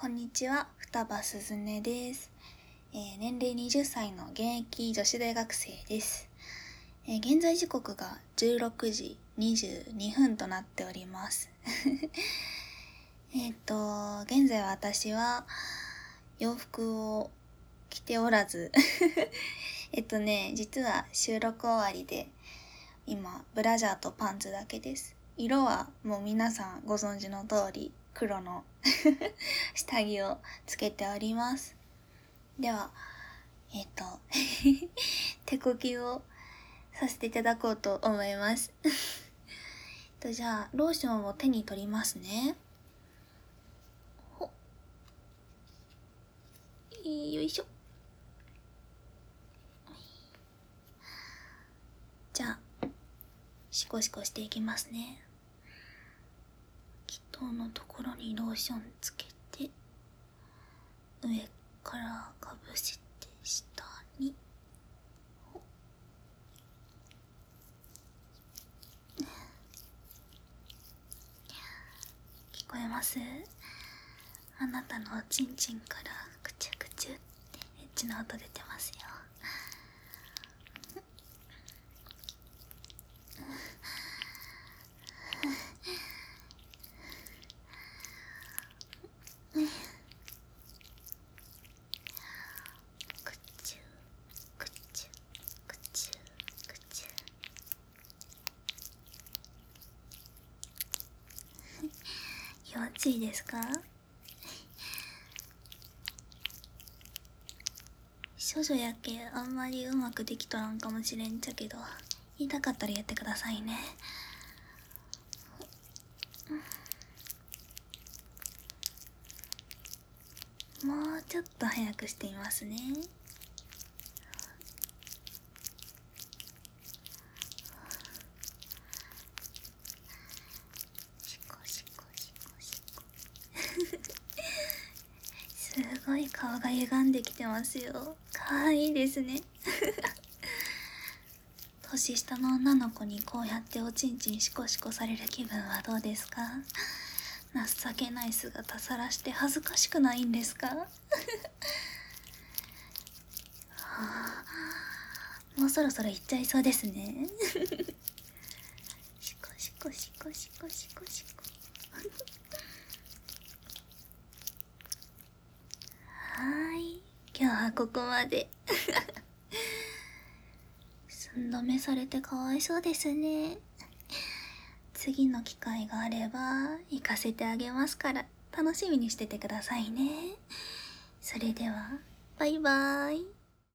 こんにちは、双葉すずねです。年齢20歳の現役女子大学生です。現在時刻が16時22分となっております。現在私は洋服を着ておらず実は収録終わりで今ブラジャーとパンツだけです。色はもう皆さんご存知の通り黒の下着をつけております。では手こぎをさせていただこうと思いますじゃあローションを手に取りますね。よいしょ。じゃあシコシコしていきますね。気筒のところにローションつけて上からかぶせて下に聞こえます？あなたのおちんちんからクチュクチュってエッチな音出てますよ。クチュクチュクチュクチュ気持ちいいですか？少女やけあんまりうまくできとらんかもしれんちゃけど、言いたかったらやってくださいね。もうちょっと早くしてみますね。シコシコシコシコすごい顔が歪んできてますよ。かわいいですね年下の女の子にこうやっておちんちんシコシコされる気分はどうですか？情けない姿さらして恥ずかしくないんですか？もうそろそろ行っちゃいそうですねシコシコシコシコシコシコ今日はここまで寸止めされてかわいそうですね。次の機会があれば行かせてあげますから楽しみにしててくださいね。それではバイバーイ。